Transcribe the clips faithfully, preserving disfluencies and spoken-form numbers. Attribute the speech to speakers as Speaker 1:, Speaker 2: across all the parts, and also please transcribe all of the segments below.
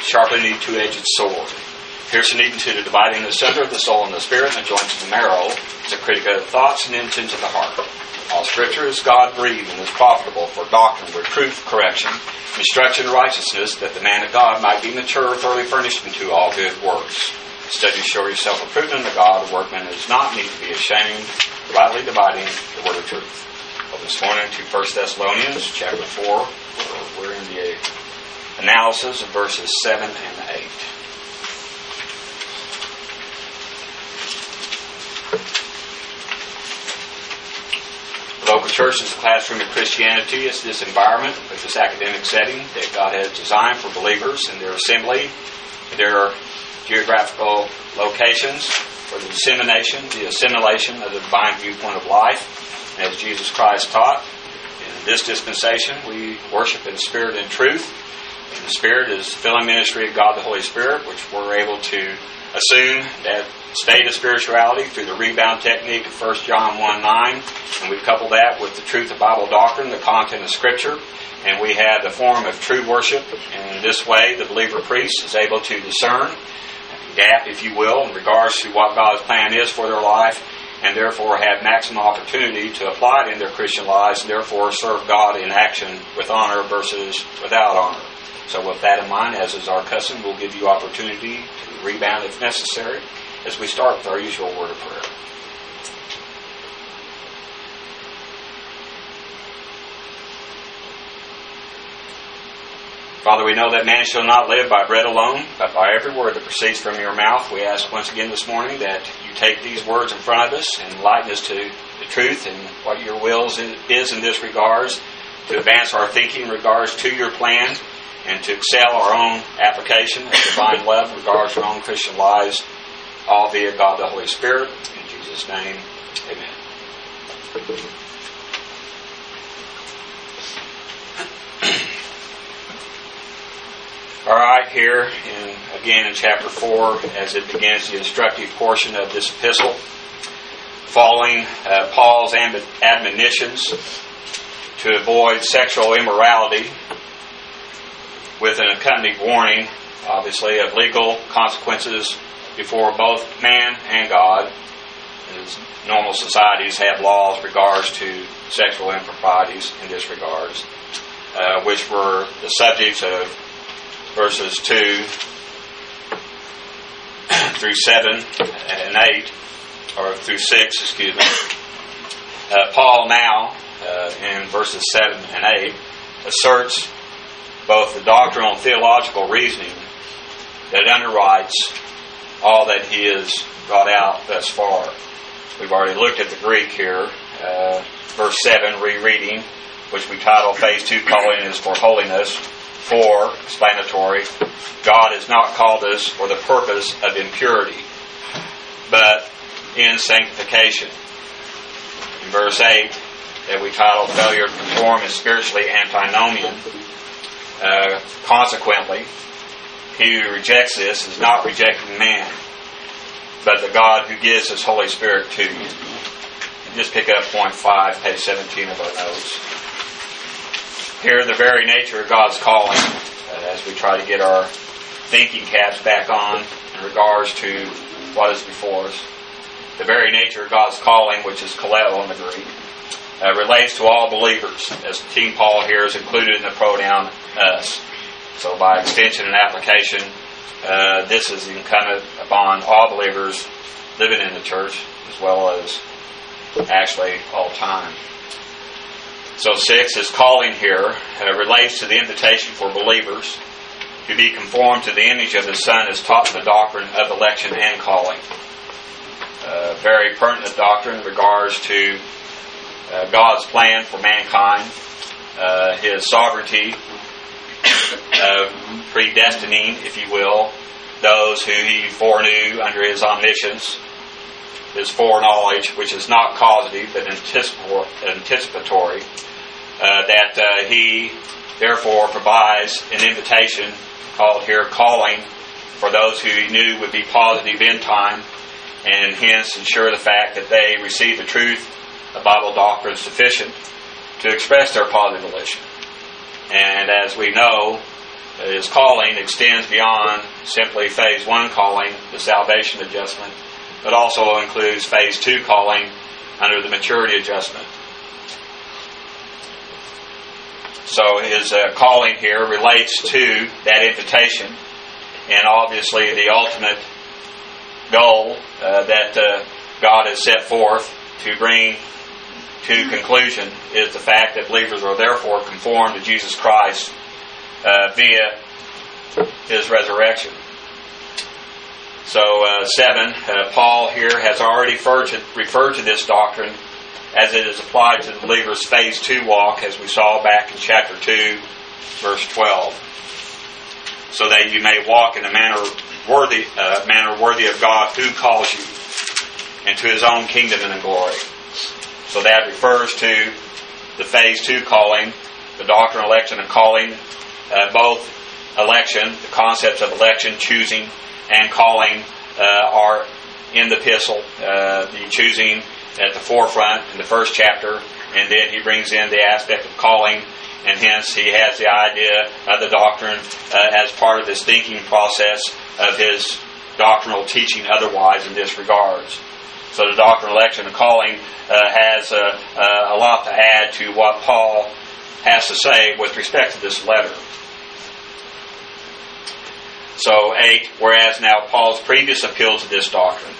Speaker 1: sharper than any two-edged sword, piercing even to the dividing asunder of the soul and the spirit, and the joints of the marrow, is a critic of the thoughts and intents of the heart. All Scripture is God-breathed and is profitable for doctrine, reproof, correction, instruction in righteousness, that the man of God might be mature, thoroughly furnished unto all good works. Study to show yourself approved unto God, a workman who does not need to be ashamed, rightly dividing the word of truth. Well, this morning to First Thessalonians chapter four, we're in the analysis of verses seven and eight. The local church is the classroom of Christianity. It's this environment, with this academic setting that God has designed for believers in their assembly, their geographical locations for the dissemination, the assimilation of the divine viewpoint of life, as Jesus Christ taught. In this dispensation, we worship in spirit and truth. And the Spirit is the filling ministry of God the Holy Spirit, which we're able to assume that state of spirituality through the rebound technique of First John one nine, and we couple that with the truth of Bible doctrine, the content of Scripture, and we have the form of true worship. And in this way, the believer priest is able to discern, gap, if you will, in regards to what God's plan is for their life, and therefore have maximum opportunity to apply it in their Christian lives, and therefore serve God in action with honor versus without honor. So with that in mind, as is our custom, we'll give you opportunity to rebound if necessary, as we start with our usual word of prayer. Father, we know that man shall not live by bread alone, but by every word that proceeds from your mouth. We ask once again this morning that you take these words in front of us and enlighten us to the truth and what your will is in this regards, to advance our thinking in regards to your plan, and to excel our own application of divine love in regards to our own Christian lives, all via God the Holy Spirit. In Jesus' name, amen. All right, here, in, again in chapter four, as it begins the instructive portion of this epistle, following uh, Paul's admonitions to avoid sexual immorality, with an accompanied warning, obviously, of legal consequences before both man and God. As normal societies have laws regards to sexual improprieties in this regards, uh, which were the subjects of verses two through seven and eight, or through six, excuse me. Uh, Paul now, uh, in verses seven and eight, asserts both the doctrinal and theological reasoning that underwrites all that he has brought out thus far. We've already looked at the Greek here. Uh, verse seven, rereading, which we title Phase two, calling is for holiness. four, explanatory, God has not called us for the purpose of impurity, but in sanctification. In verse eight, that we title Failure to Conform is spiritually antinomian. Uh, consequently, he who rejects this is not rejecting man, but the God who gives His Holy Spirit to you. And just pick up point five, page seventeen of our notes. Here, the very nature of God's calling, uh, as we try to get our thinking caps back on in regards to what is before us. The very nature of God's calling, which is kaleo in the Greek, Uh, relates to all believers, as King Paul here is included in the pronoun us. So by extension and application, uh, this is incumbent upon all believers living in the church, as well as actually all time. So six, his calling here uh, relates to the invitation for believers to be conformed to the image of the Son as taught in the doctrine of election and calling. Uh, very pertinent doctrine in regards to Uh, God's plan for mankind, uh, His sovereignty, uh, predestining, if you will, those who He foreknew under His omniscience, His foreknowledge, which is not causative but anticipatory, uh, that uh, He therefore provides an invitation, called here calling, for those who He knew would be positive in time, and hence ensure the fact that they receive the truth of Bible doctrine sufficient to express their positive volition. And as we know, his calling extends beyond simply phase one calling, the salvation adjustment, but also includes phase two calling under the maturity adjustment. So his uh, calling here relates to that invitation, and obviously the ultimate goal uh, that uh, God has set forth to bring to conclusion is the fact that believers are therefore conformed to Jesus Christ uh, via His resurrection. So uh, seven, uh, Paul here has already referred to, referred to this doctrine as it is applied to the believer's phase two walk, as we saw back in chapter two, verse twelve. So that you may walk in a manner worthy, uh, manner worthy of God who calls you into His own kingdom and in glory. So that refers to the phase two calling, the doctrine of election and calling, uh, both election, the concepts of election, choosing, and calling uh, are in the epistle. Uh, the choosing at the forefront in the first chapter, and then he brings in the aspect of calling, and hence he has the idea of the doctrine uh, as part of this thinking process of his doctrinal teaching otherwise in this regards. So the doctrine of election and calling uh, has uh, uh, a lot to add to what Paul has to say with respect to this letter. So eight, whereas now Paul's previous appeal to this doctrine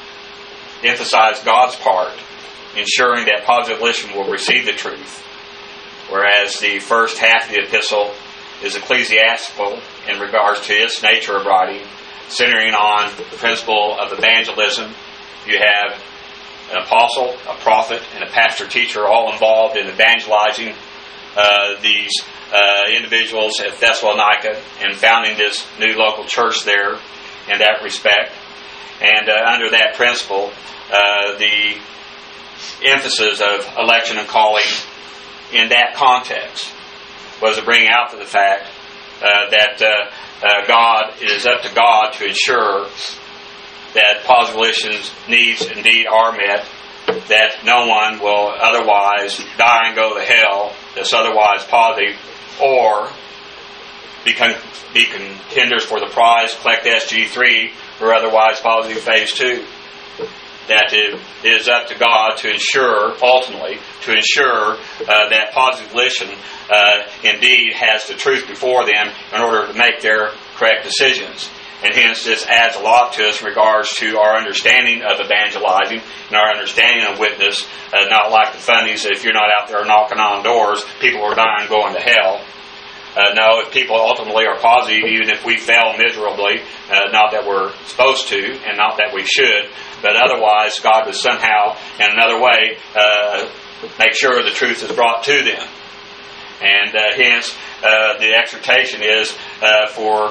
Speaker 1: emphasized God's part, ensuring that positive volition will receive the truth, whereas the first half of the epistle is ecclesiastical in regards to its nature of writing, centering on the principle of evangelism. You have an apostle, a prophet, and a pastor-teacher all involved in evangelizing uh, these uh, individuals at Thessalonica and founding this new local church there in that respect. And uh, under that principle, uh, the emphasis of election and calling in that context was to bring out to the fact uh, that uh, uh, God, it is up to God to ensure that positive volition's needs indeed are met, that no one will otherwise die and go to hell that's otherwise positive, or be, con- be contenders for the prize, collect S G three, or otherwise positive phase two. That it is up to God to ensure, ultimately, to ensure uh, that positive volition uh, indeed has the truth before them in order to make their correct decisions. And hence this adds a lot to us in regards to our understanding of evangelizing and our understanding of witness, uh, not like the funnies that if you're not out there knocking on doors, people are dying going to hell. Uh, no, if people ultimately are positive, even if we fail miserably, uh, not that we're supposed to and not that we should, but otherwise God would somehow, in another way, uh, make sure the truth is brought to them. And uh, hence, uh, the exhortation is uh, for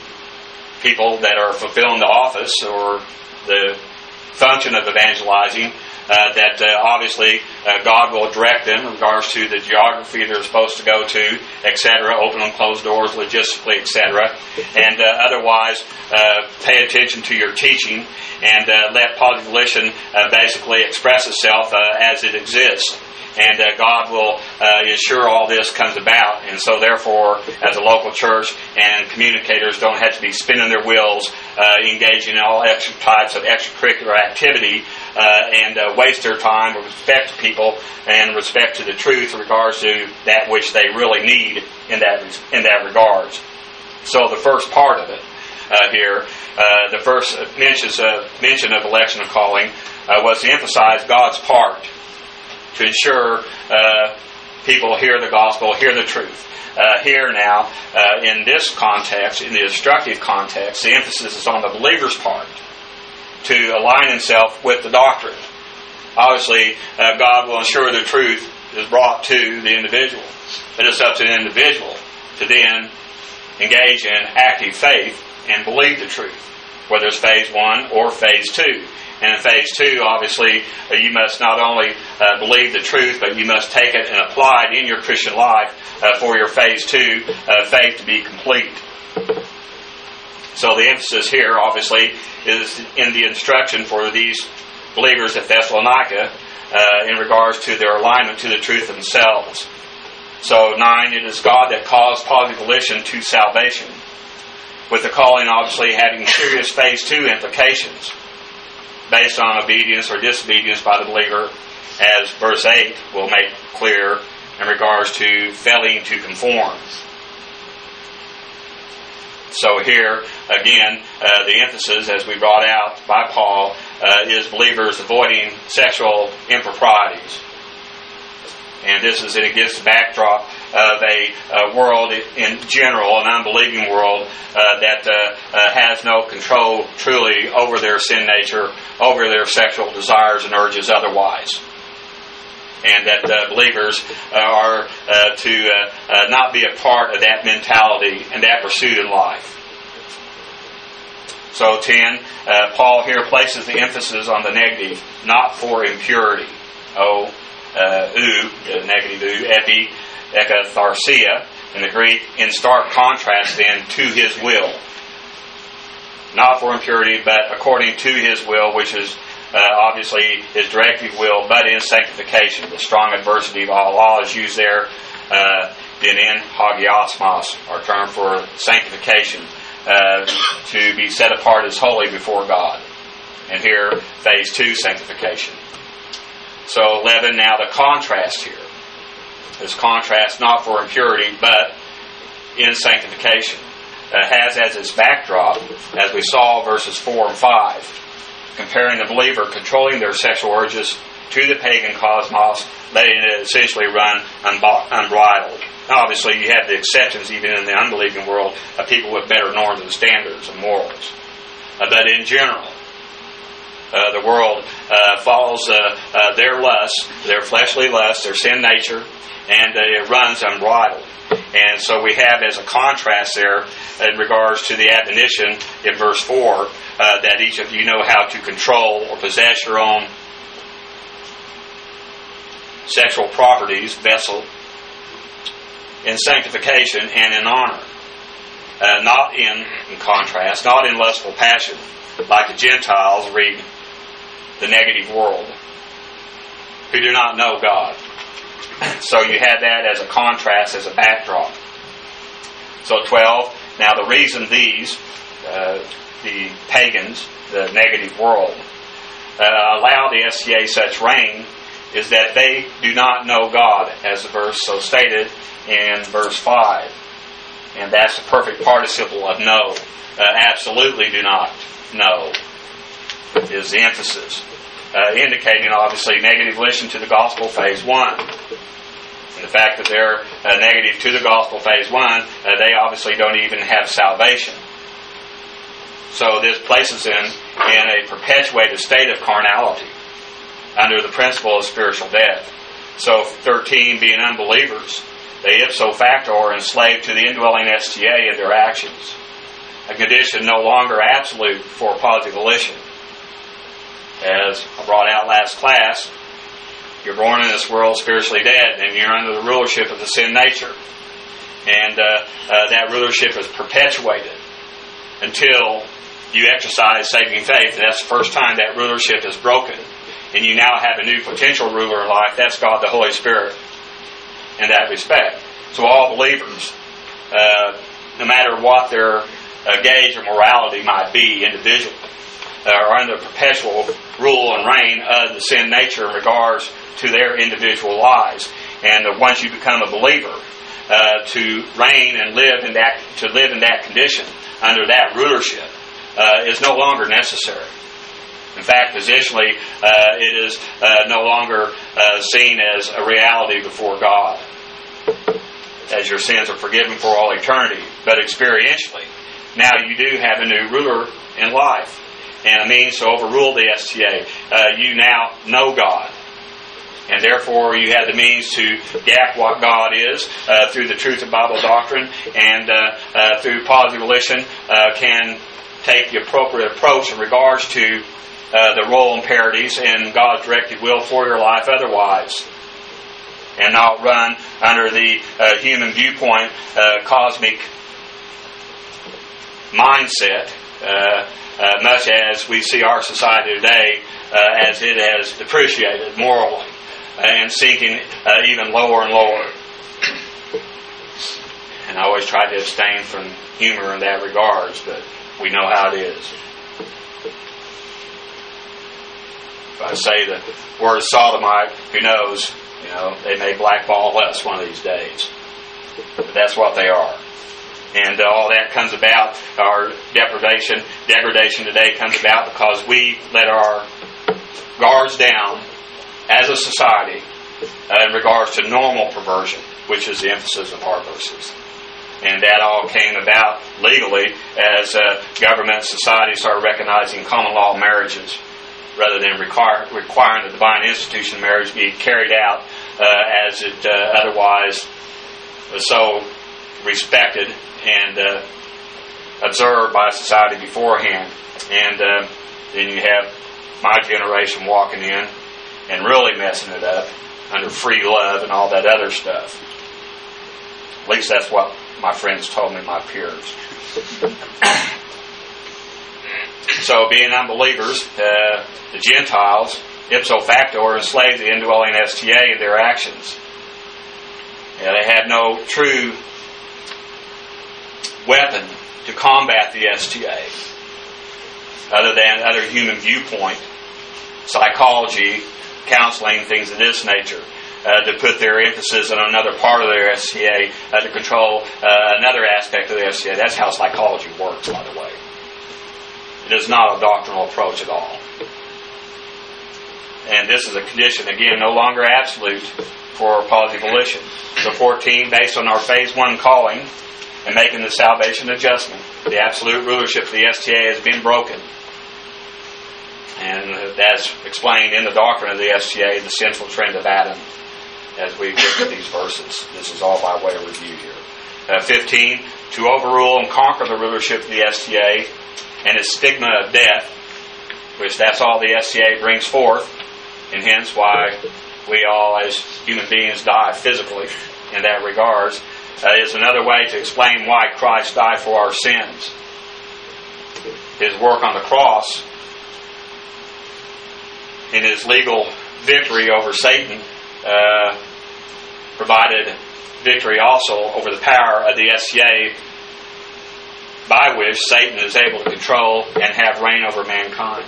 Speaker 1: people that are fulfilling the office or the function of evangelizing, uh, that uh, obviously uh, God will direct them in regards to the geography they're supposed to go to, et cetera, open and close doors logistically, et cetera. And uh, otherwise, uh, pay attention to your teaching and uh, let positive volition uh, basically express itself uh, as it exists. And uh, God will uh, ensure all this comes about. And so therefore, as a local church and communicators don't have to be spinning their wheels, uh, engaging in all extra types of extracurricular activity, uh, and uh, waste their time with respect to people and respect to the truth in regards to that which they really need in that in that regards. So the first part of it uh, here, uh, the first mentions, uh, mention of election and calling uh, was to emphasize God's part, to ensure uh, people hear the gospel, hear the truth. Uh, here now, uh, in this context, in the instructive context, the emphasis is on the believer's part to align himself with the doctrine. Obviously, uh, God will ensure the truth is brought to the individual, but it's up to the individual to then engage in active faith and believe the truth, whether it's phase one or phase two. And in phase two, obviously, uh, you must not only uh, believe the truth, but you must take it and apply it in your Christian life uh, for your phase two uh, faith to be complete. So the emphasis here, obviously, is in the instruction for these believers at Thessalonica uh, in regards to their alignment to the truth themselves. So nine, it is God that calls positive volition to salvation, with the calling obviously having serious phase two implications based on obedience or disobedience by the believer, as verse eight will make clear in regards to failing to conform. So here, again, uh, the emphasis, as we brought out by Paul, uh, is believers avoiding sexual improprieties. And this is against the backdrop of a uh, world in general, an unbelieving world uh, that uh, uh, has no control truly over their sin nature, over their sexual desires and urges otherwise. And that uh, believers uh, are uh, to uh, uh, not be a part of that mentality and that pursuit in life. So ten, uh, Paul here places the emphasis on the negative, not for impurity. O, uh, u, the negative u, epi, ekatharsia, in the Greek, in stark contrast then to his will. Not for impurity, but according to his will, which is Uh, obviously his directive will, but in sanctification. The strong adversity of all law is used there, uh, then in hagiosmos, our term for sanctification, uh, to be set apart as holy before God. And here, phase two, sanctification. So eleven, now the contrast here. This contrast not for impurity, but in sanctification. Uh, has as its backdrop, as we saw verses four and five, comparing the believer controlling their sexual urges to the pagan cosmos, letting it essentially run unbridled. Now, obviously, you have the exceptions even in the unbelieving world of people with better norms and standards and morals. Uh, but in general, uh, the world uh, follows uh, uh, their lusts, their fleshly lusts, their sin nature, and uh, it runs unbridled. And so we have as a contrast there in regards to the admonition in verse four uh, that each of you know how to control or possess your own sexual properties, vessel, in sanctification and in honor. Uh, not in, in contrast, not in lustful passion, like the Gentiles read the negative world, who do not know God. So you have that as a contrast, as a backdrop. So twelve, now the reason these, uh, the pagans, the negative world, uh, allow the S T A such reign is that they do not know God, as the verse so stated in verse five. And that's the perfect participle of know. Uh, absolutely do not know is the emphasis. Uh, indicating, obviously, negative volition to the gospel, phase one. And the fact that they're uh, negative to the gospel, phase one, uh, they obviously don't even have salvation. So this places them in a perpetuated state of carnality under the principle of spiritual death. So thirteen, being unbelievers, they ipso facto are enslaved to the indwelling S T A in their actions. A condition no longer absolute for positive volition. As I brought out last class, you're born in this world spiritually dead, and you're under the rulership of the sin nature. And uh, uh, that rulership is perpetuated until you exercise saving faith. And that's the first time that rulership is broken. And you now have a new potential ruler in life. That's God the Holy Spirit in that respect. So all believers, uh, no matter what their uh, gauge or morality might be individually, uh, are under perpetual rule and reign of the sin nature in regards to their individual lives. And uh, once you become a believer, uh, to reign and live in that, to live in that condition under that rulership uh, is no longer necessary. In fact, positionally, uh, it is uh, no longer uh, seen as a reality before God, as your sins are forgiven for all eternity. But experientially, now you do have a new ruler in life, and a means to overrule the S T A. Uh, you now know God, and therefore you have the means to gap what God is uh, through the truth of Bible doctrine, and uh, uh, through positive volition uh, can take the appropriate approach in regards to Uh, the role imperatives and God's directed will for your life otherwise, and not run under the uh, human viewpoint, uh, cosmic mindset, uh, uh, much as we see our society today uh, as it has depreciated morally and sinking uh, even lower and lower. And I always try to abstain from humor in that regards, but we know how it is. If I say the word sodomite, who knows, you know, they may blackball us one of these days. But that's what they are. And uh, all that comes about, our deprivation, degradation today comes about because we let our guards down as a society uh, in regards to normal perversion, which is the emphasis of our verses. And that all came about legally as uh, government society started recognizing common law marriages rather than require, requiring the divine institution of marriage be carried out uh, as it uh, otherwise was so respected and uh, observed by society beforehand. And uh, then you have my generation walking in and really messing it up under free love and all that other stuff. At least that's what my friends told me, my peers. So being unbelievers, uh, the Gentiles, ipso facto, are enslaved to the indwelling S T A in their actions. Yeah, they had no true weapon to combat the S T A other than other human viewpoint, psychology, counseling, things of this nature, uh, to put their emphasis on another part of their S T A, uh, to control uh, another aspect of the S T A. That's how psychology works, by the way. It is not a doctrinal approach at all. And this is a condition, again, no longer absolute for positive volition. So fourteen, based on our phase one calling and making the salvation adjustment, the absolute rulership of the S T A has been broken. And that's explained in the doctrine of the S T A, the sinful trend of Adam, as we look at these verses. This is all by way of review here. Uh, fifteen, to overrule and conquer the rulership of the S T A and its stigma of death, which that's all the S T A brings forth, and hence why we all as human beings die physically in that regards, uh, is another way to explain why Christ died for our sins. His work on the cross, in his legal victory over Satan, uh, provided victory also over the power of the S T A, by which Satan is able to control and have reign over mankind.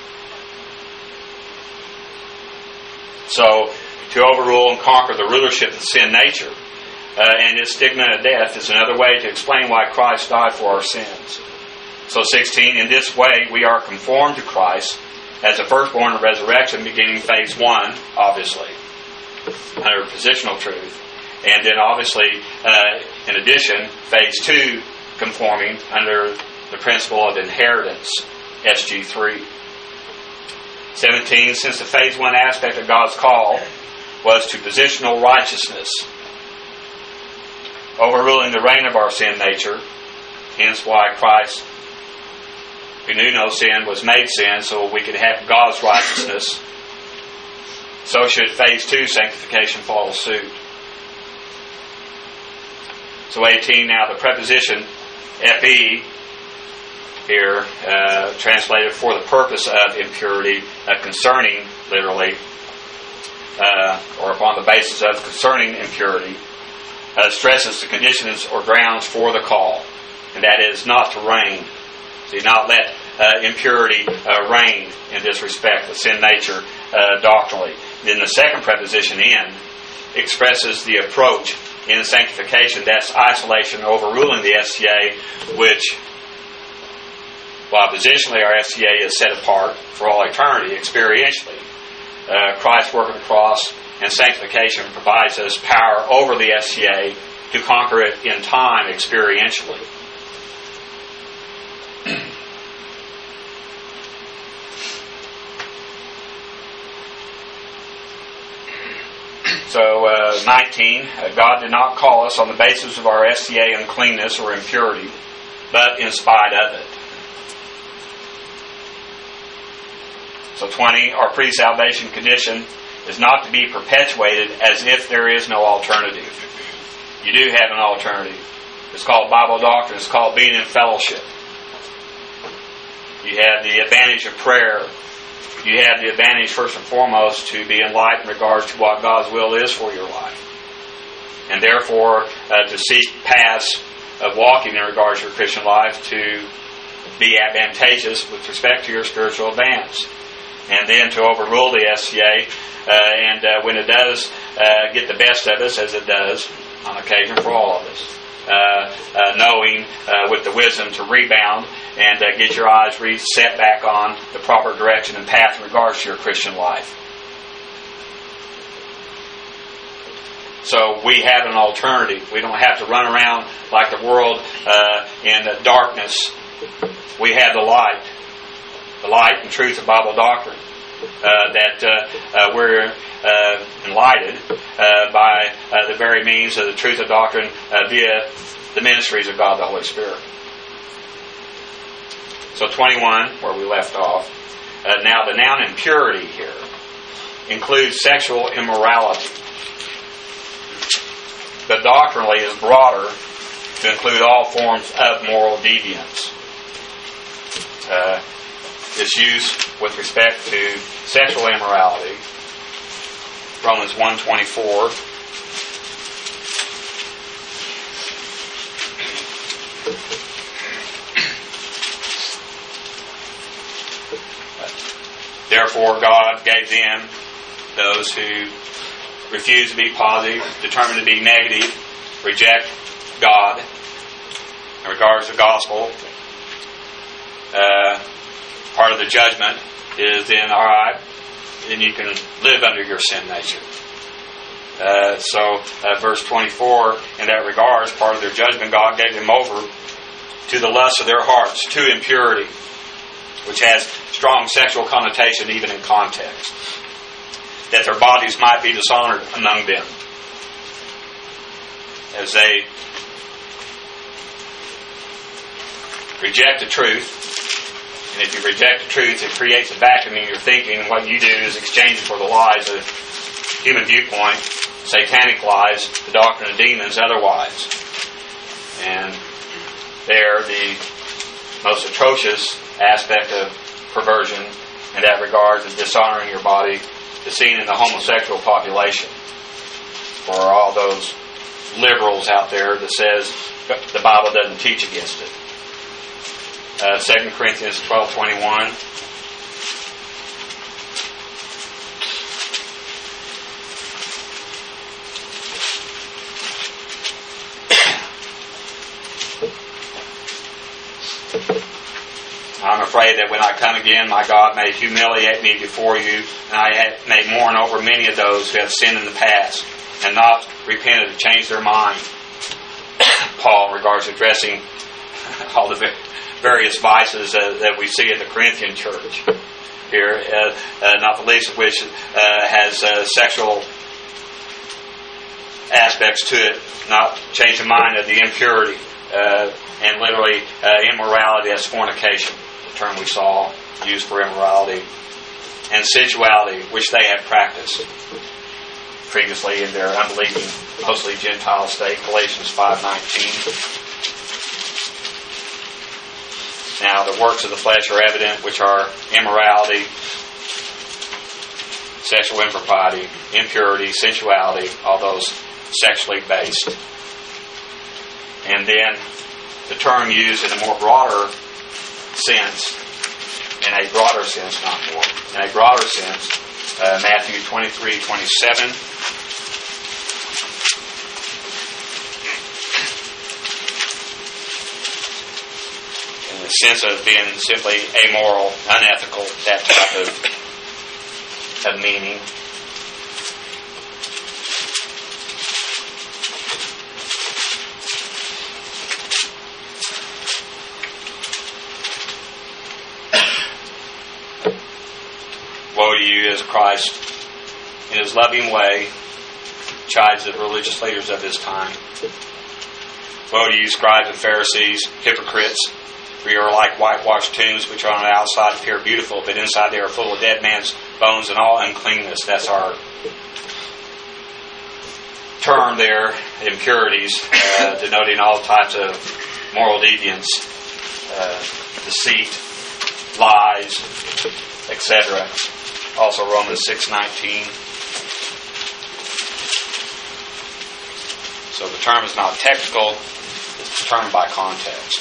Speaker 1: So, to overrule and conquer the rulership of the sin nature uh, and its stigma of death is another way to explain why Christ died for our sins. So sixteen, in this way we are conformed to Christ as the firstborn of resurrection, beginning phase one, obviously, under positional truth. And then obviously, uh, in addition, phase two, conforming under the principle of inheritance, S G three. seventeen, since the phase one aspect of God's call was to positional righteousness, overruling the reign of our sin nature, hence why Christ, who knew no sin, was made sin so we could have God's righteousness, so should phase two, sanctification, follow suit. So eighteen, now the preposition epi, here, uh, translated for the purpose of impurity, uh, concerning, literally, uh, or upon the basis of concerning impurity, uh, stresses the conditions or grounds for the call, and that is not to reign. So you not let uh, impurity uh, reign in this respect, the sin nature uh, doctrinally. Then the second preposition, in, expresses the approach in sanctification, that's isolation, overruling the S T A, which, while positionally our S T A is set apart for all eternity, experientially, uh, Christ's work on the cross and sanctification provides us power over the S T A to conquer it in time experientially. So, uh, nineteen, uh, God did not call us on the basis of our S T A uncleanness or impurity, but in spite of it. So twenty, our pre-salvation condition is not to be perpetuated as if there is no alternative. You do have an alternative. It's called Bible doctrine. It's called being in fellowship. You have the advantage of prayer. You have the advantage, first and foremost, to be enlightened in regards to what God's will is for your life. and therefore uh, to seek paths of walking in regards to your Christian life to be advantageous with respect to your spiritual advance. And then to overrule the S C A, uh, and uh, when it does uh, get the best of us, as it does on occasion for all of us, uh, uh, knowing uh, with the wisdom to rebound and uh, get your eyes reset back on the proper direction and path in regards to your Christian life. So we have an alternative. We don't have to run around like the world uh, in the darkness. We have the light, the light and truth of Bible doctrine, uh, that uh, uh, we're uh, enlightened uh, by uh, the very means of the truth of doctrine uh, via the ministries of God the Holy Spirit. So twenty-one, where we left off. Uh, now the noun impurity here includes sexual immorality, but doctrinally is broader to include all forms of moral deviance. Uh, its use with respect to sexual immorality, Romans one twenty-four. Therefore God gave them, those who refuse to be positive, determined to be negative, reject God in regards to the gospel. Uh, part of the judgment is then, all right, then you can live under your sin nature. Uh, so, uh, verse twenty-four, in that regards, part of their judgment, God gave them over to the lust of their hearts, to impurity, which has strong sexual connotation even in context, that their bodies might be dishonored among them, as they reject the truth. And if you reject the truth, it creates a vacuum in your thinking, and what you do is exchange it for the lies of human viewpoint, satanic lies, the doctrine of demons otherwise. And there, the most atrocious aspect of perversion in that regard is dishonoring your body is seen in the homosexual population. For all those liberals out there that says the Bible doesn't teach against it. Uh, Second Corinthians twelve twenty-one. I'm afraid that when I come again, my God may humiliate me before you, and I may mourn over many of those who have sinned in the past and not repented and changed their mind. Paul, in regards to addressing all the various vices uh, that we see at the Corinthian church here, uh, uh, not the least of which uh, has uh, sexual aspects to it, not change the mind of the impurity, uh, and literally uh, immorality, that's fornication, the term we saw used for immorality, and sensuality, which they have practiced previously in their unbelieving, mostly Gentile state, Galatians five nineteen. Now, the works of the flesh are evident, which are immorality, sexual impropriety, impurity, sensuality, all those sexually based. And then the term used in a more broader sense, in a broader sense, not more, in a broader sense, uh, Matthew twenty-three twenty-seven. In the sense of being simply amoral, unethical, that type of, of meaning. Woe to you as Christ, in his loving way, chides the religious leaders of his time. Woe to you, scribes and Pharisees, hypocrites! For you are like whitewashed tombs, which on the outside appear beautiful, but inside they are full of dead man's bones and all uncleanness. That's our term there, impurities, uh, denoting all types of moral deviance, uh, deceit, lies, et cetera. Also Romans six nineteen. So the term is not technical, it's determined by context.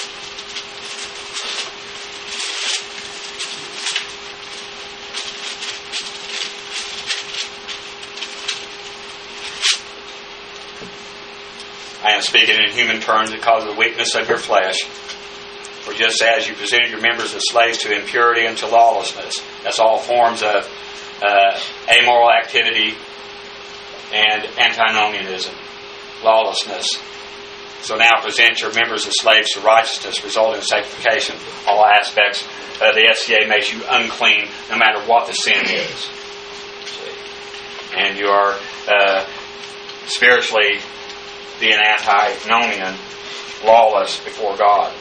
Speaker 1: I am speaking in human terms because of the weakness of your flesh. For just as you presented your members as slaves to impurity and to lawlessness, that's all forms of uh, amoral activity and antinomianism, lawlessness. So now present your members as slaves to righteousness, resulting in sanctification. All aspects of the S C A makes you unclean, no matter what the sin is. And you are uh, spiritually being antinomian, lawless before God.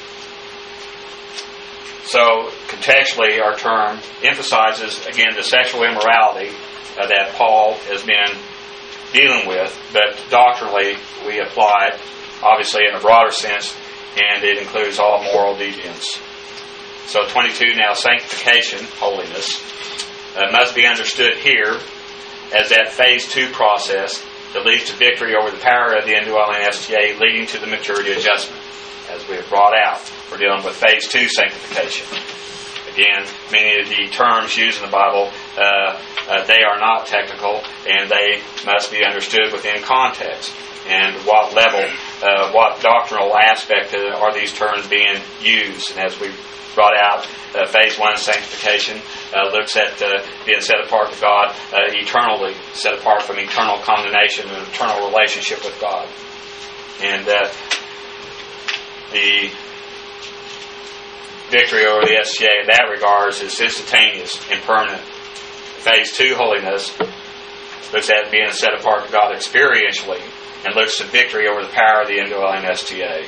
Speaker 1: So, contextually, our term emphasizes, again, the sexual immorality uh, that Paul has been dealing with, but doctrinally, we apply it, obviously, in a broader sense, and it includes all moral deviance. So, twenty-two, now, sanctification, holiness, uh, must be understood here as that phase two process that leads to victory over the power of the indwelling S T A, leading to the maturity adjustment. As we have brought out, we're dealing with phase two sanctification. Again, many of the terms used in the Bible, uh, uh, they are not technical, and they must be understood within context. And what level, uh, what doctrinal aspect uh, are these terms being used? And as we brought out, uh, phase one sanctification uh, looks at uh, being set apart to God uh, eternally, set apart from eternal condemnation and eternal relationship with God. And uh, the victory over the S T A in that regard is instantaneous and permanent. Phase two, holiness, looks at being set apart to God experientially and looks to victory over the power of the indwelling S T A.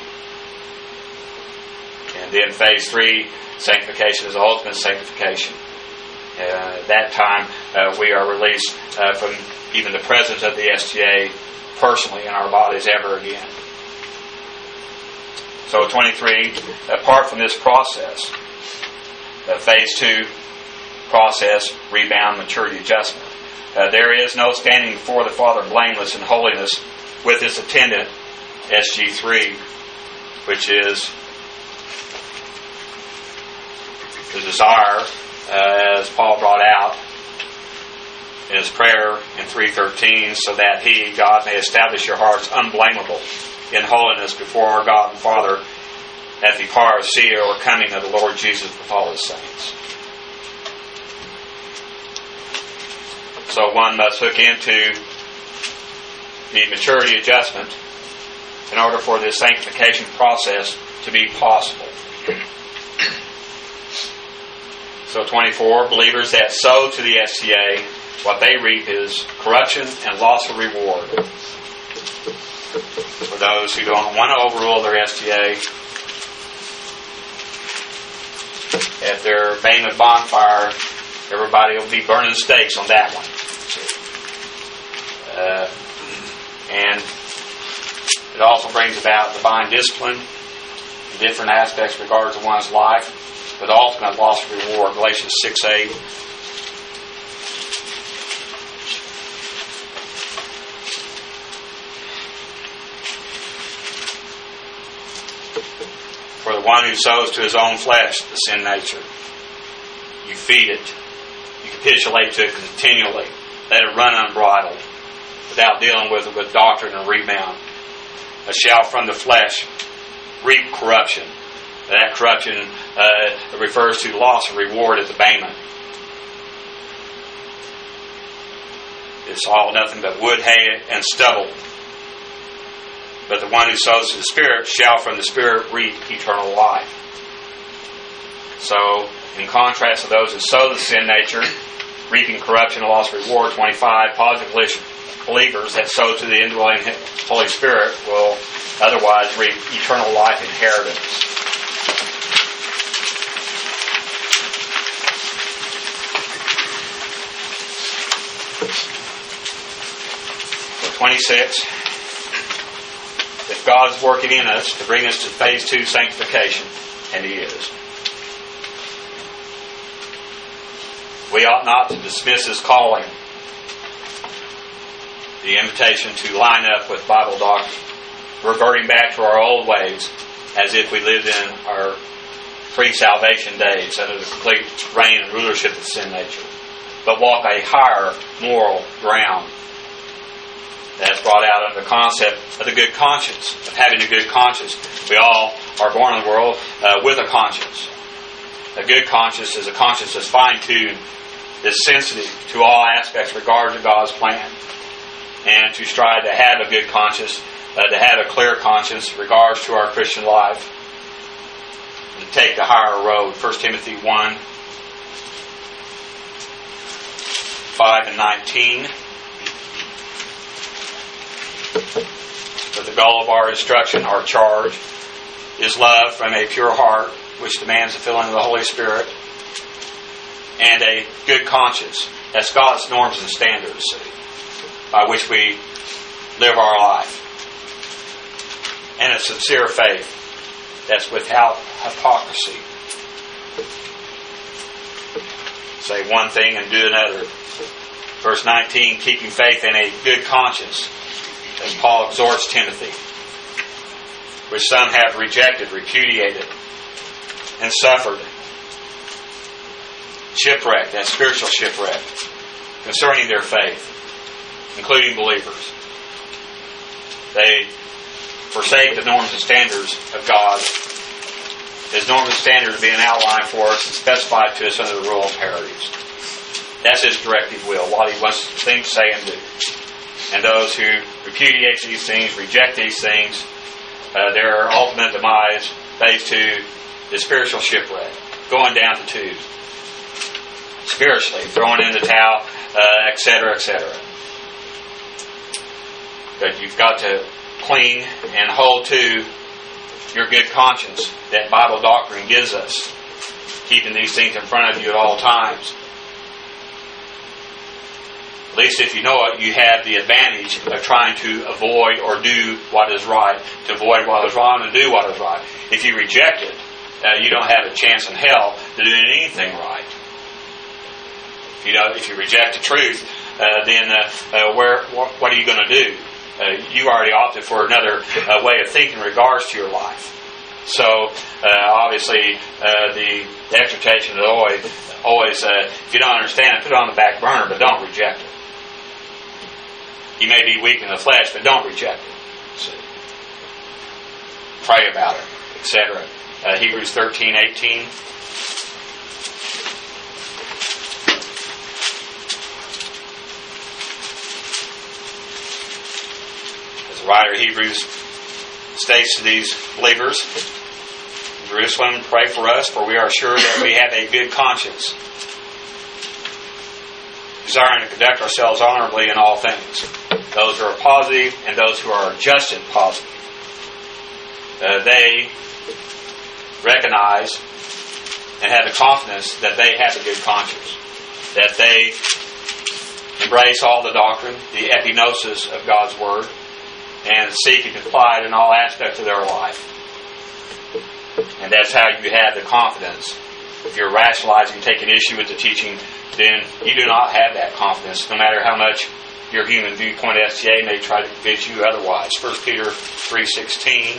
Speaker 1: And then phase three, sanctification is ultimate sanctification. Uh, at that time, uh, we are released uh, from even the presence of the S T A personally in our bodies ever again. So twenty-three, apart from this process, the phase two process, rebound, maturity, adjustment, uh, there is no standing before the Father blameless in holiness with his attendant, S G three, which is the desire, uh, as Paul brought out in his prayer in three thirteen, so that he, God, may establish your hearts unblameable in holiness before our God and Father at the parousia or coming of the Lord Jesus with all his saints. So one must hook into the maturity adjustment in order for this sanctification process to be possible. So twenty-four, believers that sow to the S C A, what they reap is corruption and loss of reward. For those who don't want to overrule their S T A, at their Bema bonfire, everybody will be burning stakes on that one. Uh, and it also brings about divine discipline in different aspects in regards to one's life, with ultimate loss of reward, Galatians six eight. For the one who sows to his own flesh, the sin nature, you feed it, you capitulate to it continually, let it run unbridled, without dealing with it with doctrine and rebound. A shall from the flesh reap corruption. That corruption uh, refers to loss of reward at the Bema. It's all nothing but wood, hay, and stubble. But the one who sows to the Spirit shall from the Spirit reap eternal life. So, in contrast to those who sow the sin nature, reaping corruption and loss of reward, twenty-five, positive believers that sow to the indwelling Holy Spirit will otherwise reap eternal life inheritance. So twenty-six, if God is working in us to bring us to phase two sanctification, and He is, we ought not to dismiss His calling. The invitation to line up with Bible doctrine, reverting back to our old ways as if we lived in our pre-salvation days under the complete reign and rulership of sin nature, but walk a higher moral ground. That's brought out under the concept of the good conscience, of having a good conscience. We all are born in the world uh, with a conscience. A good conscience is a conscience that's fine-tuned, is sensitive to all aspects regarding to God's plan, and to strive to have a good conscience, uh, to have a clear conscience in regards to our Christian life, and to take the higher road. First Timothy one, five and nineteen. But the goal of our instruction, our charge, is love from a pure heart, which demands the filling of the Holy Spirit, and a good conscience. That's God's norms and standards by which we live our life. And a sincere faith that's without hypocrisy. Say one thing and do another. Verse nineteen, keeping faith and a good conscience, as Paul exhorts Timothy, which some have rejected, repudiated, and suffered shipwreck, that spiritual shipwreck, concerning their faith, including believers. They forsake the norms and standards of God. His norms and standards being outlined for us and specified to us under the rule of imperatives. That's His directive will, what He wants to think, say, and do. And those who repudiate these things, reject these things, uh, their ultimate demise leads to the spiritual shipwreck, going down the tube, spiritually, throwing in the towel, uh, et cetera, et cetera. But you've got to cling and hold to your good conscience that Bible doctrine gives us, keeping these things in front of you at all times. At least if you know it, you have the advantage of trying to avoid or do what is right, to avoid what is wrong and do what is right. If you reject it, uh, you don't have a chance in hell to do anything right. If you know, if you reject the truth, uh, then uh, uh, where what, what are you going to do? Uh, you already opted for another uh, way of thinking in regards to your life. So uh, obviously, uh, the, the exhortation is always, always uh, if you don't understand it, put it on the back burner, but don't reject it. You may be weak in the flesh, but don't reject it. See? Pray about it, et cetera. Uh, Hebrews thirteen eighteen. As the writer of Hebrews states to these believers in Jerusalem, pray for us, for we are sure that we have a good conscience, desiring to conduct ourselves honorably in all things. Those who are positive and those who are adjusted positive. Uh, they recognize and have the confidence that they have a good conscience. That they embrace all the doctrine, the epignosis of God's Word, and seek and apply it in all aspects of their life. And that's how you have the confidence. If you're rationalizing, taking issue with the teaching, then you do not have that confidence, no matter how much your human viewpoint S T A may try to convince you otherwise. First Peter three sixteen,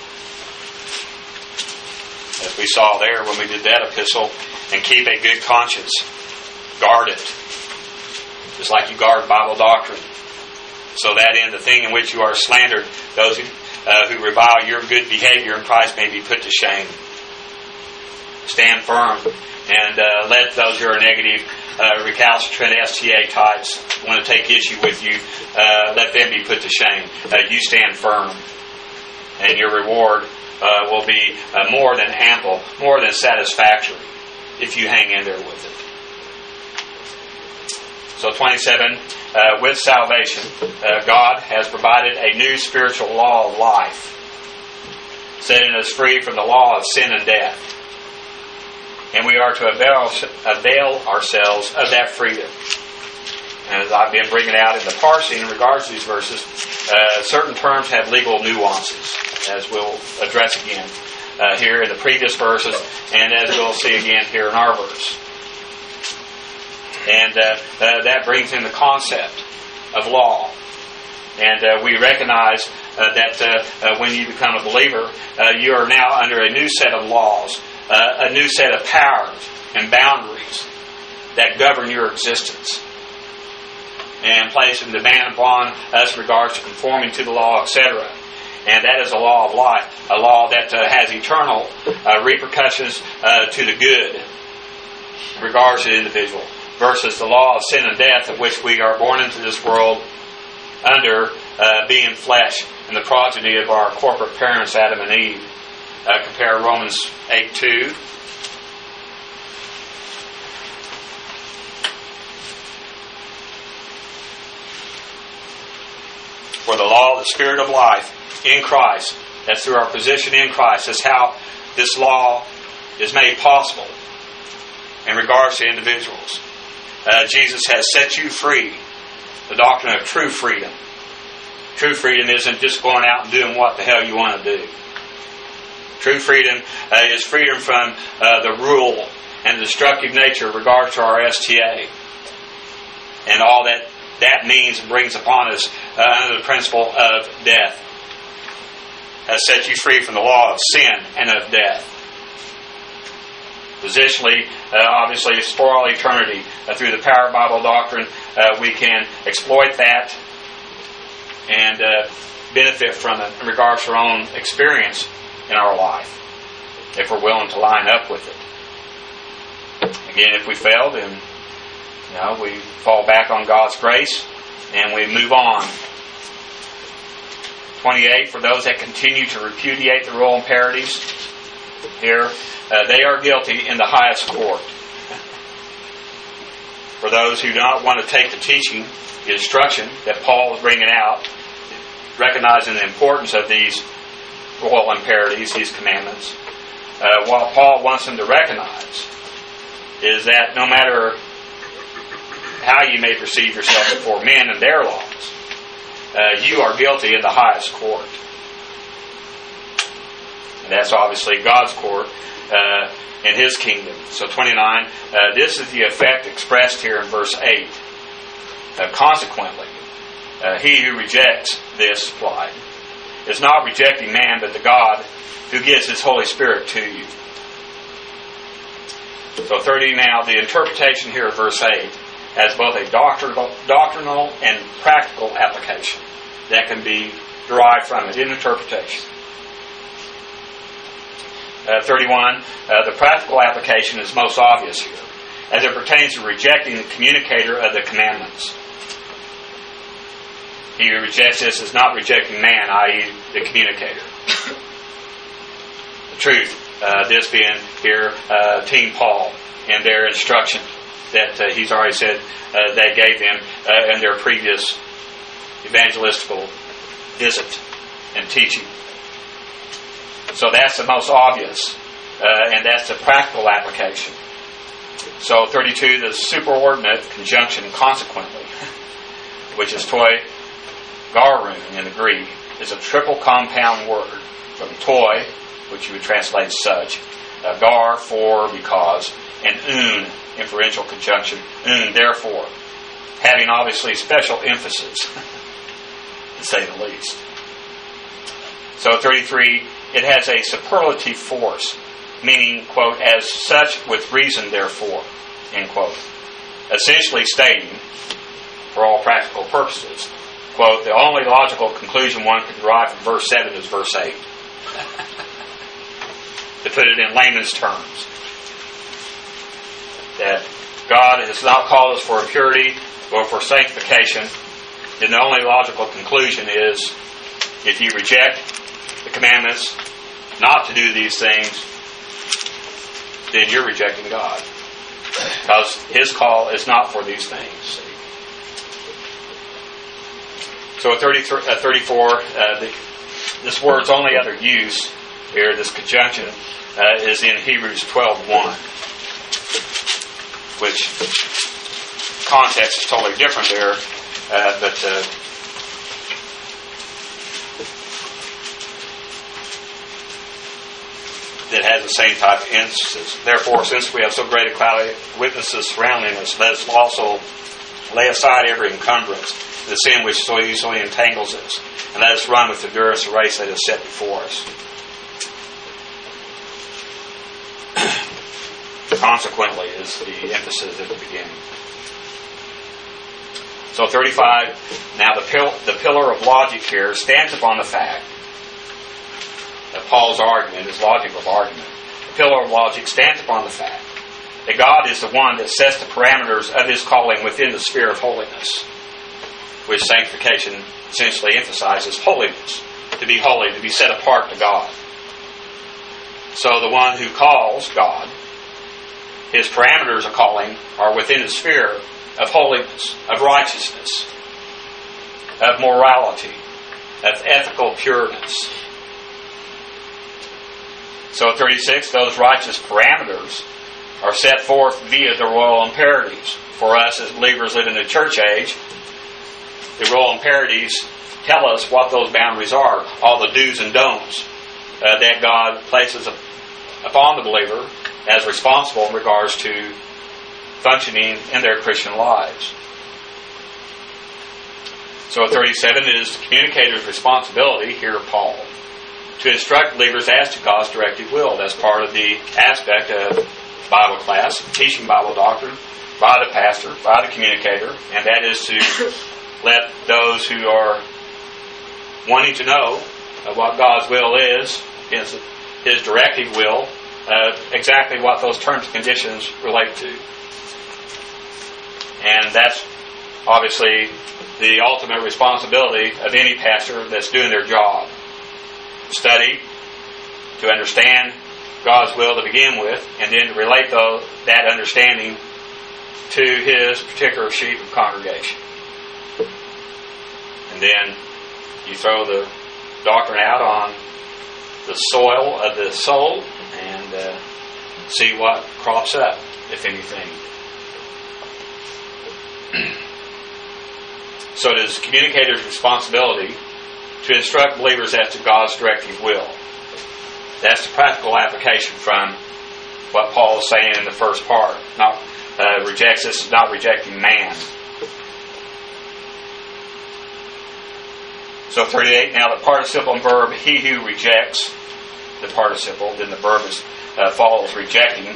Speaker 1: as we saw there when we did that epistle, and keep a good conscience. Guard it. Just like you guard Bible doctrine. So that in the thing in which you are slandered, those who, uh, who revile your good behavior in Christ may be put to shame. Stand firm and uh, let those who are negative, uh, recalcitrant S T A types want to take issue with you, uh, let them be put to shame. Uh, you stand firm, and your reward uh, will be uh, more than ample, more than satisfactory if you hang in there with it. So twenty-seven, uh, with salvation, uh, God has provided a new spiritual law of life, setting us free from the law of sin and death. And we are to avail, avail ourselves of that freedom. And as I've been bringing out in the parsing in regards to these verses, uh, certain terms have legal nuances, as we'll address again uh, here in the previous verses, and as we'll see again here in our verse. And uh, uh, that brings in the concept of law. And uh, we recognize uh, that uh, uh, when you become a believer, uh, you are now under a new set of laws, uh, a new set of powers and boundaries that govern your existence and place a demand upon us in regards to conforming to the law, et cetera. And that is a law of life, a law that uh, has eternal uh, repercussions uh, to the good in regards to the individual, versus the law of sin and death, of which we are born into this world under, uh, being flesh and the progeny of our corporate parents, Adam and Eve. Uh, compare Romans eight two. For the law of the Spirit of life in Christ, that's through our position in Christ, is how this law is made possible in regards to individuals. Uh, Jesus has set you free. The doctrine of true freedom. True freedom isn't just going out and doing what the hell you want to do. True freedom uh, is freedom from uh, the rule and the destructive nature in regards to our S T A. And all that that means and brings upon us uh, under the principle of death. Has set you free from the law of sin and of death. Positionally, uh, obviously, for all eternity, uh, through the power of Bible doctrine, uh, we can exploit that and uh, benefit from it in regards to our own experience in our life, if we're willing to line up with it. Again, if we fail, then you know, we fall back on God's grace and we move on. twenty-eight, for those that continue to repudiate the rule imperatives, here, uh, they are guilty in the highest court. For those who do not want to take the teaching, the instruction that Paul is bringing out, recognizing the importance of these royal imperatives, these commandments, uh, what Paul wants them to recognize is that no matter how you may perceive yourself before men and their laws, uh, you are guilty in the highest court. And that's obviously God's court uh, in His kingdom. So twenty-nine, uh, this is the effect expressed here in verse eight. Uh, consequently, uh, he who rejects this slide is not rejecting man, but the God who gives His Holy Spirit to you. So thirty now, the interpretation here of verse eight has both a doctrinal, doctrinal and practical application that can be derived from it in interpretation. Uh, thirty-one, uh, the practical application is most obvious here, as it pertains to rejecting the communicator of the commandments. He who rejects this is not rejecting man, that is the communicator. The truth, uh, this being here, uh, Team Paul, and their instruction that uh, he's already said uh, they gave them uh, in their previous evangelistical visit and teaching. So that's the most obvious, uh, and that's the practical application. So thirty-two, the superordinate conjunction consequently, which is toi garun in the Greek, is a triple compound word from toi, which you would translate such, uh, gar, for, because, and un, inferential conjunction, un, therefore, having obviously special emphasis, to say the least. So thirty-three, it has a superlative force, meaning, quote, as such with reason, therefore, end quote. Essentially stating, for all practical purposes, quote, the only logical conclusion one could derive from verse seven is verse eight. To put it in layman's terms. That God has not called us for purity or for sanctification, then the only logical conclusion is, if you reject the commandments not to do these things, then you're rejecting God. Because His call is not for these things. So thirty-four, uh, the, this word's only other use here, this conjunction, uh, is in Hebrews twelve one, which context is totally different there, uh, but uh, that has the same type of emphasis. Therefore, since we have so great a cloud of witnesses surrounding us, let us also lay aside every encumbrance the sin which so easily entangles us, and let us run with endurance the race that is set before us. Consequently is the emphasis at the beginning. So thirty-five, now the, pil- the pillar of logic here stands upon the fact that Paul's argument, his logical argument, the pillar of logic stands upon the fact that God is the one that sets the parameters of His calling within the sphere of holiness, which sanctification essentially emphasizes holiness, to be holy, to be set apart to God. So the one who calls God, his parameters of calling are within the sphere of holiness, of righteousness, of morality, of ethical pureness. So at thirty-six, those righteous parameters are set forth via the royal imperatives. For us as believers living in the church age, the royal imperatives tell us what those boundaries are, all the do's and don'ts uh, that God places upon the believer as responsible in regards to functioning in their Christian lives. So at thirty-seven, it is the communicator's responsibility, here Paul, to instruct believers as to God's directed will. That's part of the aspect of Bible class, teaching Bible doctrine by the pastor, by the communicator, and that is to let those who are wanting to know what God's will is, His, his directive will, uh, exactly what those terms and conditions relate to. And that's obviously the ultimate responsibility of any pastor that's doing their job. Study to understand God's will to begin with, and then to relate those, that understanding to His particular sheep of congregation. And then you throw the doctrine out on the soil of the soul and uh, see what crops up, if anything. So it is the communicator's responsibility to instruct believers as to God's directive will. That's the practical application from what Paul is saying in the first part. Not uh, rejects this is not rejecting man. So thirty-eight. Now the participle and verb, he who rejects the participle, then the verb is uh, follows rejecting,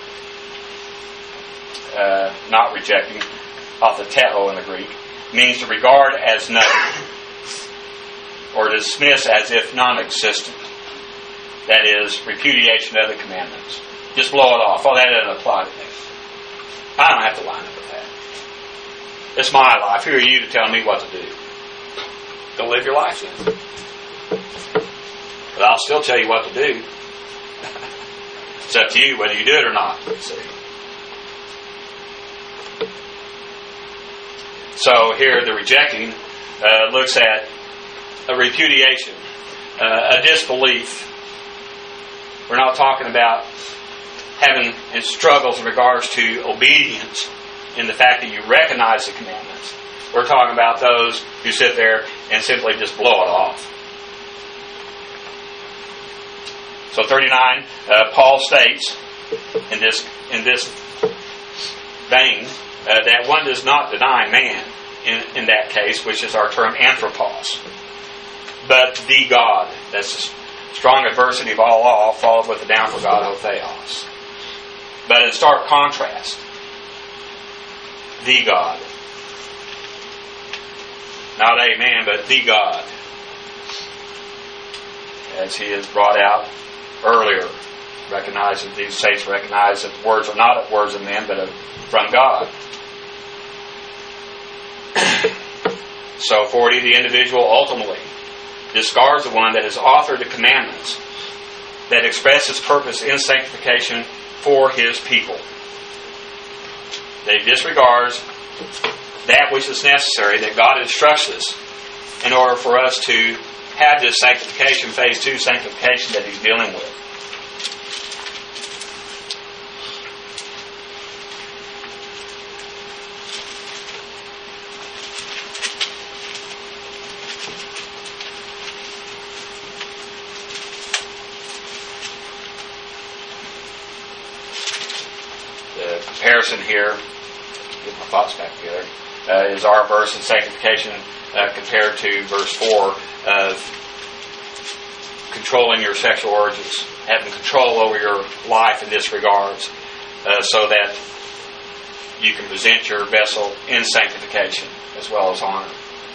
Speaker 1: uh, not rejecting, off the teo in the Greek, means to regard as nothing, or dismiss as if non-existent. That is, repudiation of the commandments. Just blow it off. Oh, that doesn't apply to me. I don't have to line up with that. It's my life. Who are you to tell me what to do? Go live your life then. But I'll still tell you what to do. It's up to you whether you do it or not. See? So here the rejecting uh, looks at a repudiation, uh, a disbelief. We're not talking about having struggles in regards to obedience in the fact that you recognize the commandments. We're talking about those who sit there and simply just blow it off. So thirty-nine, uh, Paul states in this in this vein uh, that one does not deny man in, in that case, which is our term anthropos, but the God. That's strong adversity of all law, followed with the down for God, O Theos. But in stark contrast, the God. Not a man, but the God. As he is brought out earlier, recognizing these saints recognize that the words are not words of men, but from God. So forty, the individual ultimately discards the one that has authored the commandments that express his purpose in sanctification for his people. That he disregards that which is necessary that God instructs us in order for us to have this sanctification, phase two sanctification that he's dealing with. Comparison here, get my thoughts back together. uh, is our verse in sanctification uh, compared to verse four of controlling your sexual urges, having control over your life in this regards, uh, so that you can present your vessel in sanctification as well as honor.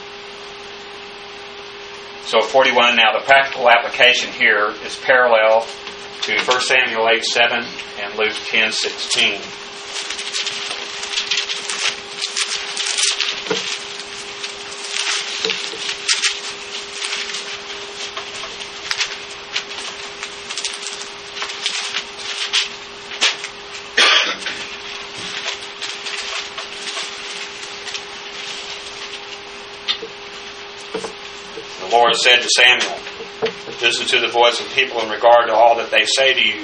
Speaker 1: So forty-one, now the practical application here is parallel to First Samuel eight seven and Luke ten sixteen. The Lord said to Samuel, listen to the voice of the people in regard to all that they say to you,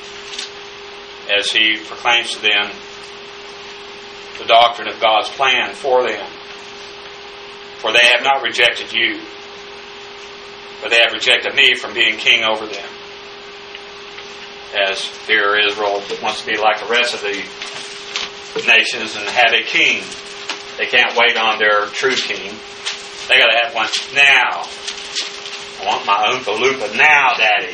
Speaker 1: as he proclaims to them the doctrine of God's plan for them. For they have not rejected you, but they have rejected me from being king over them. As here Israel wants to be like the rest of the nations and have a king. They can't wait on their true king. They got to have one now. I want my Oompa Loompa now, Daddy.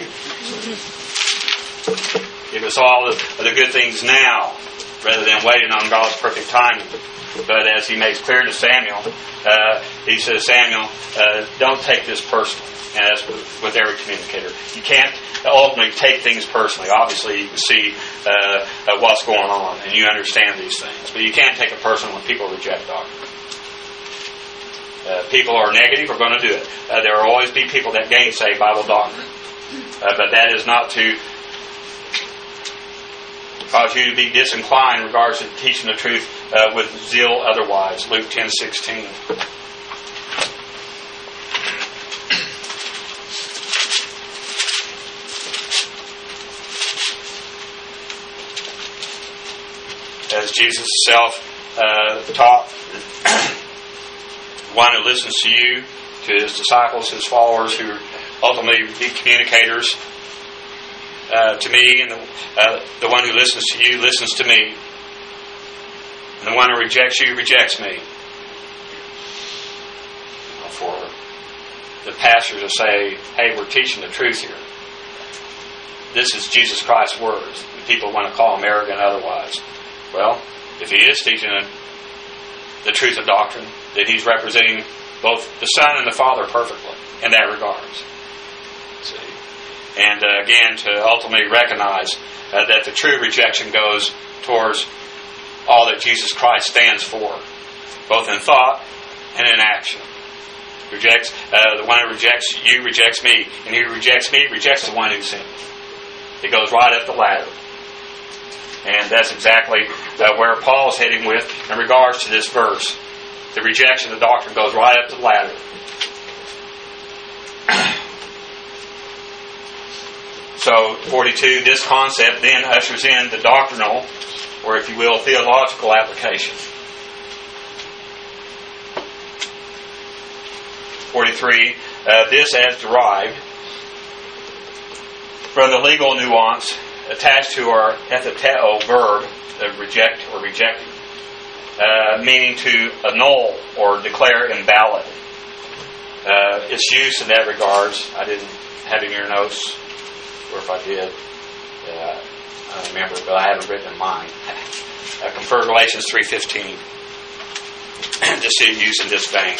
Speaker 1: Give us all the, the good things now, rather than waiting on God's perfect timing. But as he makes clear to Samuel, uh, he says, Samuel, uh, don't take this personally. And that's with, with every communicator. You can't ultimately take things personally. Obviously, you can see uh, uh, what's going on, and you understand these things. But you can't take it personally when people reject doctrine. Uh, people are negative are going to do it. Uh, there will always be people that gainsay Bible doctrine. Uh, but that is not to cause you to be disinclined in regards to teaching the truth uh, with zeal otherwise. Luke ten sixteen. As Jesus himself uh, taught, one who listens to you, to his disciples, his followers, who ultimately be communicators uh, to me, and the, uh, the one who listens to you listens to me, and the one who rejects you rejects me. For the pastor to say, hey, we're teaching the truth here. This is Jesus Christ's words. And people want to call him arrogant otherwise. Well, if he is teaching the truth of doctrine, then he's representing both the Son and the Father perfectly in that regards. See? And uh, again, to ultimately recognize uh, that the true rejection goes towards all that Jesus Christ stands for, both in thought and in action. Rejects uh, the one who rejects you rejects me, and he who rejects me rejects the one who sent me. It goes right up the ladder. And that's exactly uh, where Paul's heading with in regards to this verse. The rejection of the doctrine goes right up the ladder. So, forty-two, this concept then ushers in the doctrinal, or if you will, theological application. forty-three, uh, this as derived from the legal nuance attached to our epitheteo verb, uh, reject or rejecting, uh, meaning to annul or declare invalid. Uh, its use in that regards, I didn't have in your notes, or if I did, uh, I don't remember, but I have it written in mine. I confer Galatians three fifteen to see it used in this vein.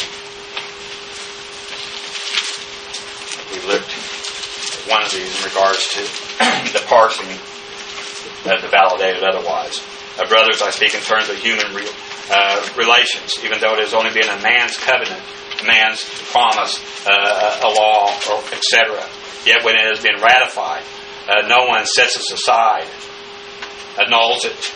Speaker 1: We looked at one of these in regards to the parsing uh, to validate it otherwise. Uh, brothers, I speak in terms of human re- uh, relations, even though it has only been a man's covenant, a man's promise, uh, a law, or et cetera. Yet when it has been ratified, uh, no one sets it aside, annuls it,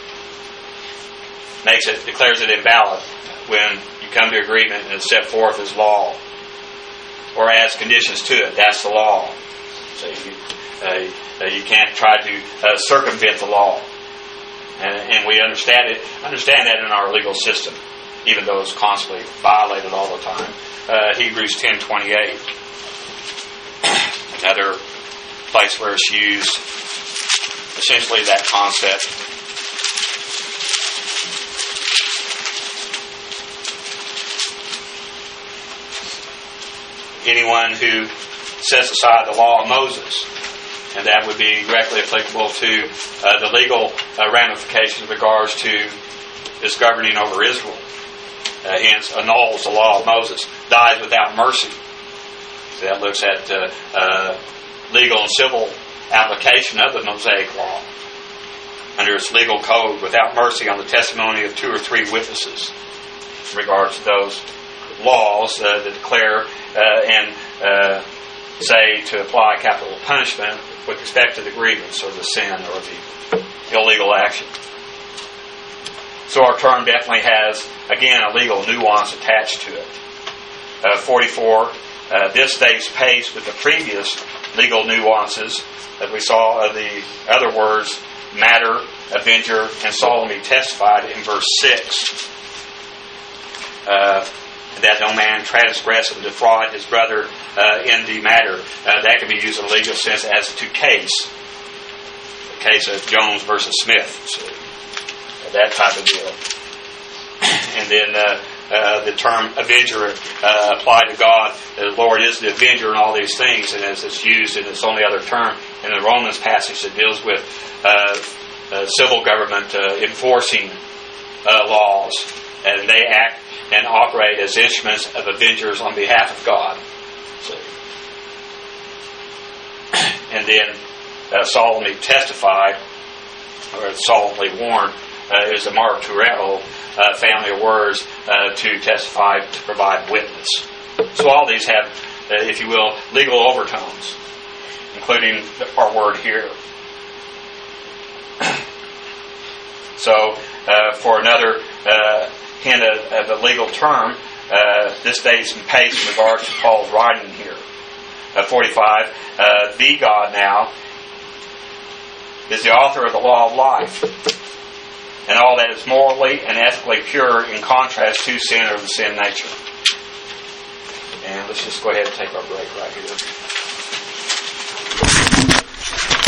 Speaker 1: makes it, declares it invalid when you come to agreement and it's set forth as law, or adds conditions to it. That's the law. So you, uh, you can't try to uh, circumvent the law, and, and we understand it. Understand that in our legal system, even though it's constantly violated all the time. Uh, Hebrews ten twenty eight, another place where it's used. Essentially, that concept. anyone who sets aside the law of Moses. And that would be directly applicable to uh, the legal uh, ramifications in regards to this governing over Israel. Uh, hence, annuls the law of Moses, dies without mercy. So that looks at uh, uh, legal and civil application of the Mosaic law under its legal code, without mercy on the testimony of two or three witnesses in regards to those laws uh, that declare uh, and uh, say to apply capital punishment with respect to the grievance or the sin or the illegal action. So our term definitely has, again, a legal nuance attached to it. Uh, forty-four, uh, this stays pace with the previous legal nuances that we saw of the other words, matter, avenger, and solemnly testified in verse six. Uh, that no man transgress and defraud his brother uh, in the matter. Uh, that can be used in a legal sense as to case. The case of Jones versus Smith. So, uh, that type of deal. And then uh, uh, the term avenger uh, applied to God. The Lord is the avenger in all these things, and as it's used in its only other term in the Romans passage that deals with uh, uh, civil government uh, enforcing uh, laws, and they act and operate as instruments of avengers on behalf of God. So, and then uh, solemnly testified, or solemnly warned, uh, is a martureo uh, family of words uh, to testify, to provide witness. So all these have, uh, if you will, legal overtones, including our word here. So, uh, for another uh, hint of, of a legal term, uh, this stays in pace in regards to Paul's writing here. Uh, forty-five, uh, the God now is the author of the law of life, and all that is morally and ethically pure in contrast to sin or the sin nature. And let's just go ahead and take our break right here.